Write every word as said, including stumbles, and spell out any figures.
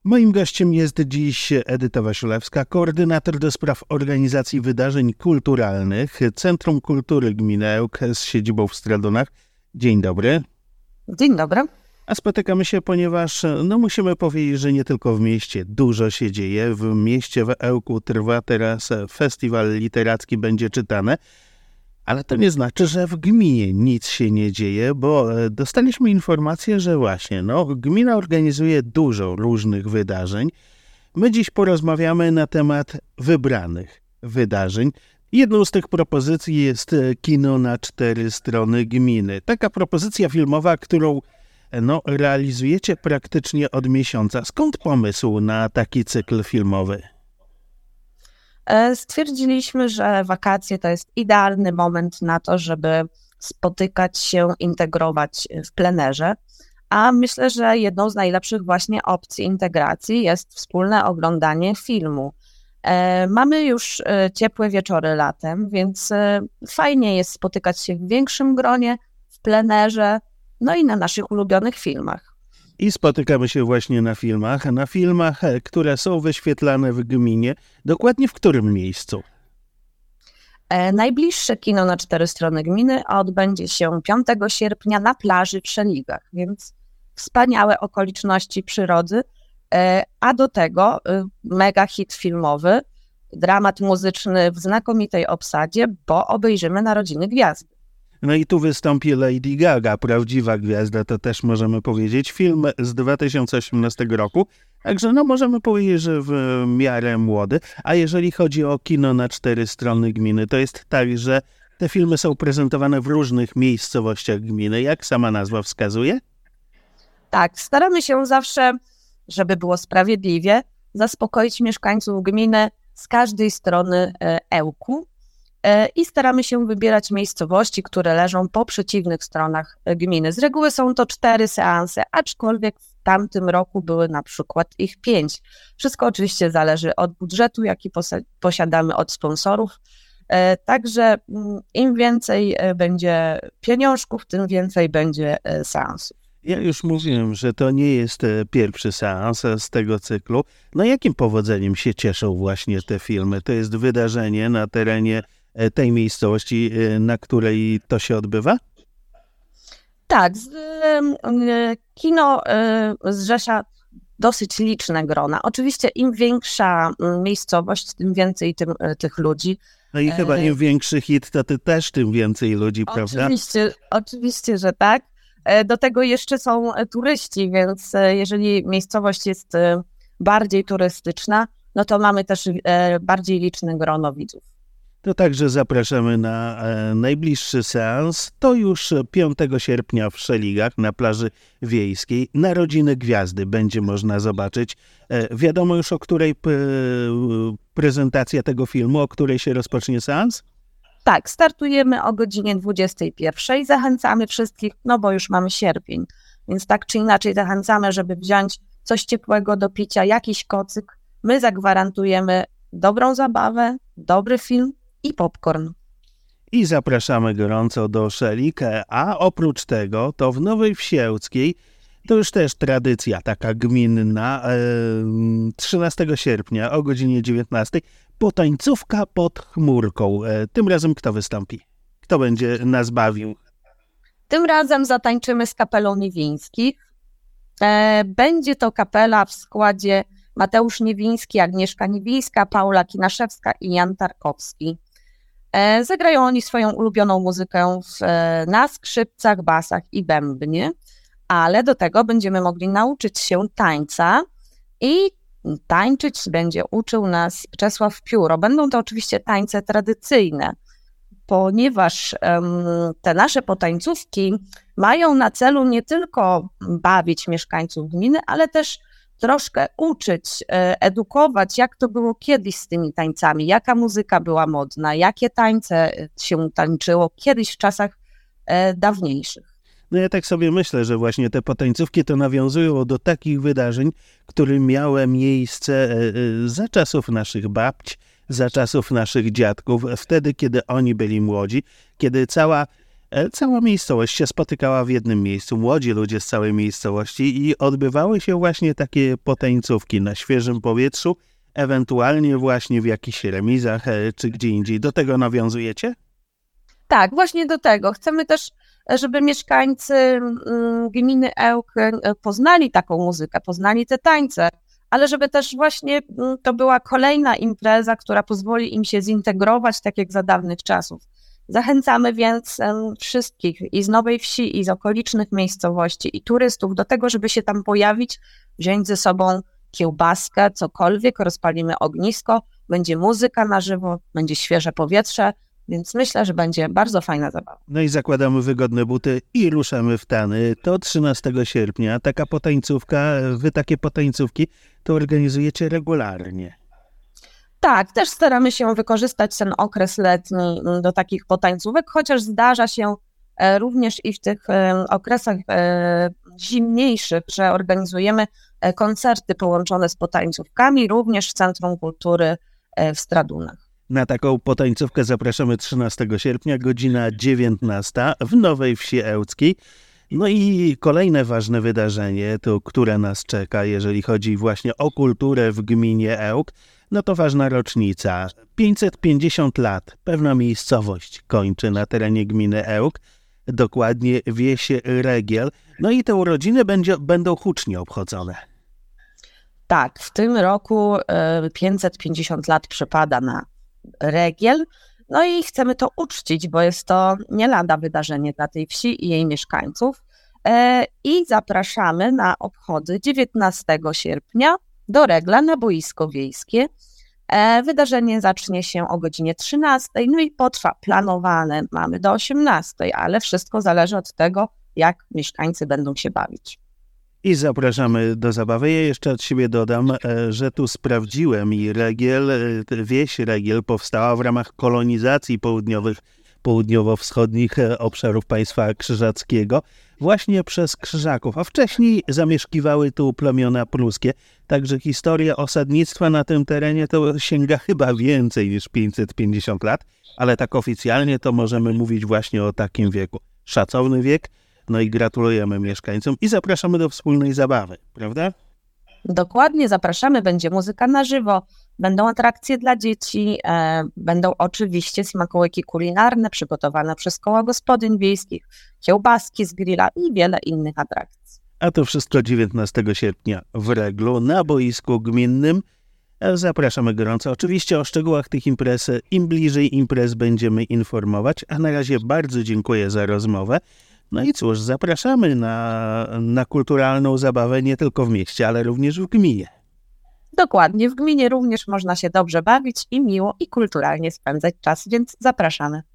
Moim gościem jest dziś Edyta Wasilewska, koordynator do spraw organizacji wydarzeń kulturalnych Centrum Kultury Gminy Ełk z siedzibą w Stradonach. Dzień dobry. Dzień dobry. A spotykamy się, ponieważ no musimy powiedzieć, że nie tylko w mieście dużo się dzieje. W mieście w Ełku trwa teraz festiwal literacki Będzie czytane, ale to nie znaczy, że w gminie nic się nie dzieje, bo dostaliśmy informację, że właśnie no, gmina organizuje dużo różnych wydarzeń. My dziś porozmawiamy na temat wybranych wydarzeń. Jedną z tych propozycji jest kino na cztery strony gminy. Taka propozycja filmowa, którą no, realizujecie praktycznie od miesiąca. Skąd pomysł na taki cykl filmowy? Stwierdziliśmy, że wakacje to jest idealny moment na to, żeby spotykać się, integrować w plenerze, a myślę, że jedną z najlepszych właśnie opcji integracji jest wspólne oglądanie filmu. Mamy już ciepłe wieczory latem, więc fajnie jest spotykać się w większym gronie, w plenerze, no i na naszych ulubionych filmach. I spotykamy się właśnie na filmach, na filmach, które są wyświetlane w gminie. Dokładnie w którym miejscu? E, najbliższe kino na cztery strony gminy odbędzie się piątego sierpnia na plaży w Szeligach, więc wspaniałe okoliczności przyrody, e, a do tego e, mega hit filmowy, dramat muzyczny w znakomitej obsadzie, bo obejrzymy Narodziny Gwiazdy. No i tu wystąpi Lady Gaga, prawdziwa gwiazda, to też możemy powiedzieć. Film z dwa tysiące osiemnastego roku, także no możemy powiedzieć, że w miarę młody. A jeżeli chodzi o kino na cztery strony gminy, to jest tak, że te filmy są prezentowane w różnych miejscowościach gminy, jak sama nazwa wskazuje? Tak, staramy się zawsze, żeby było sprawiedliwie, zaspokoić mieszkańców gminy z każdej strony Ełku. I staramy się wybierać miejscowości, które leżą po przeciwnych stronach gminy. Z reguły są to cztery seanse, aczkolwiek w tamtym roku były na przykład ich pięć. Wszystko oczywiście zależy od budżetu, jaki posiadamy, od sponsorów. Także im więcej będzie pieniążków, tym więcej będzie seansów. Ja już mówiłem, że to nie jest pierwszy seans z tego cyklu. No jakim powodzeniem się cieszą właśnie te filmy? To jest wydarzenie na terenie tej miejscowości, na której to się odbywa? Tak, z, kino zrzesza dosyć liczne grona. Oczywiście im większa miejscowość, tym więcej tym, tych ludzi. No i chyba im większy hit, to ty też tym więcej ludzi, prawda? Oczywiście, oczywiście, że tak. Do tego jeszcze są turyści, więc jeżeli miejscowość jest bardziej turystyczna, no to mamy też bardziej liczne grono widzów. To także zapraszamy na e, najbliższy seans. To już piątego sierpnia w Szeligach na plaży wiejskiej. Narodziny Gwiazdy będzie można zobaczyć. E, wiadomo już, o której p- prezentacja tego filmu, o której się rozpocznie seans? Tak, startujemy o godzinie dwudziestej pierwszej. Zachęcamy wszystkich, no bo już mamy sierpień, więc tak czy inaczej zachęcamy, żeby wziąć coś ciepłego do picia, jakiś kocyk. My zagwarantujemy dobrą zabawę, dobry film i popcorn. I zapraszamy gorąco do Szelik, a oprócz tego to w Nowej Wsi Ełckiej to już też tradycja taka gminna, e, trzynastego sierpnia o godzinie dziewiętnastej potańcówka pod chmurką. E, tym razem kto wystąpi? Kto będzie nas bawił? Tym razem zatańczymy z kapelą Niewińskich. E, będzie to kapela w składzie Mateusz Niewiński, Agnieszka Niewińska, Paula Kinaszewska i Jan Tarkowski. E, zagrają oni swoją ulubioną muzykę w, e, na skrzypcach, basach i bębnie, ale do tego będziemy mogli nauczyć się tańca i tańczyć będzie uczył nas Czesław Pióro. Będą to oczywiście tańce tradycyjne, ponieważ um, te nasze potańcówki mają na celu nie tylko bawić mieszkańców gminy, ale też troszkę uczyć, edukować, jak to było kiedyś z tymi tańcami, jaka muzyka była modna, jakie tańce się tańczyło kiedyś w czasach dawniejszych. No ja tak sobie myślę, że właśnie te potańcówki to nawiązują do takich wydarzeń, które miały miejsce za czasów naszych babć, za czasów naszych dziadków, wtedy, kiedy oni byli młodzi, kiedy cała Cała miejscowość się spotykała w jednym miejscu, młodzi ludzie z całej miejscowości i odbywały się właśnie takie potańcówki na świeżym powietrzu, ewentualnie właśnie w jakichś remizach czy gdzie indziej. Do tego nawiązujecie? Tak, właśnie do tego. Chcemy też, żeby mieszkańcy gminy Ełk poznali taką muzykę, poznali te tańce, ale żeby też właśnie to była kolejna impreza, która pozwoli im się zintegrować, tak jak za dawnych czasów. Zachęcamy więc wszystkich i z Nowej Wsi, i z okolicznych miejscowości, i turystów do tego, żeby się tam pojawić, wziąć ze sobą kiełbaskę, cokolwiek, rozpalimy ognisko, będzie muzyka na żywo, będzie świeże powietrze, więc myślę, że będzie bardzo fajna zabawa. No i zakładamy wygodne buty i ruszamy w tany. To trzynastego sierpnia, taka potańcówka, wy takie potańcówki to organizujecie regularnie. Tak, też staramy się wykorzystać ten okres letni do takich potańcówek, chociaż zdarza się również i w tych okresach zimniejszych, że organizujemy koncerty połączone z potańcówkami, również w Centrum Kultury w Stradunach. Na taką potańcówkę zapraszamy trzynastego sierpnia, godzina dziewiętnasta w Nowej Wsi Ełckiej. No i kolejne ważne wydarzenie, to które nas czeka, jeżeli chodzi właśnie o kulturę w gminie Ełk, no to ważna rocznica. pięćset pięćdziesiąt lat, pewna miejscowość kończy na terenie gminy Ełk, dokładnie wieś Regiel. No i te urodziny będzie, będą hucznie obchodzone. Tak, w tym roku pięćset pięćdziesiąt lat przypada na Regiel, no i chcemy to uczcić, bo jest to nie lada wydarzenie dla tej wsi i jej mieszkańców. I zapraszamy na obchody dziewiętnastego sierpnia do Regla na boisko wiejskie. Wydarzenie zacznie się o godzinie trzynastej, no i potrwa planowane, mamy do osiemnastej, ale wszystko zależy od tego, jak mieszkańcy będą się bawić. I zapraszamy do zabawy. Ja jeszcze od siebie dodam, że tu sprawdziłem i Regiel, wieś Regiel powstała w ramach kolonizacji południowych, południowo-wschodnich obszarów państwa krzyżackiego właśnie przez Krzyżaków, a wcześniej zamieszkiwały tu plemiona pruskie. Także historia osadnictwa na tym terenie to sięga chyba więcej niż pięćset pięćdziesiąt lat, ale tak oficjalnie to możemy mówić właśnie o takim wieku. Szacowny wiek. No i gratulujemy mieszkańcom i zapraszamy do wspólnej zabawy, prawda? Dokładnie, zapraszamy, będzie muzyka na żywo, będą atrakcje dla dzieci, e, będą oczywiście smakołyki kulinarne przygotowane przez koła gospodyń wiejskich, kiełbaski z grilla i wiele innych atrakcji. A to wszystko dziewiętnastego sierpnia w Reglu na boisku gminnym. Zapraszamy gorąco. Oczywiście o szczegółach tych imprez, im bliżej imprez będziemy informować, a na razie bardzo dziękuję za rozmowę. No i cóż, zapraszamy na, na kulturalną zabawę nie tylko w mieście, ale również w gminie. Dokładnie, w gminie również można się dobrze bawić i miło i kulturalnie spędzać czas, więc zapraszamy.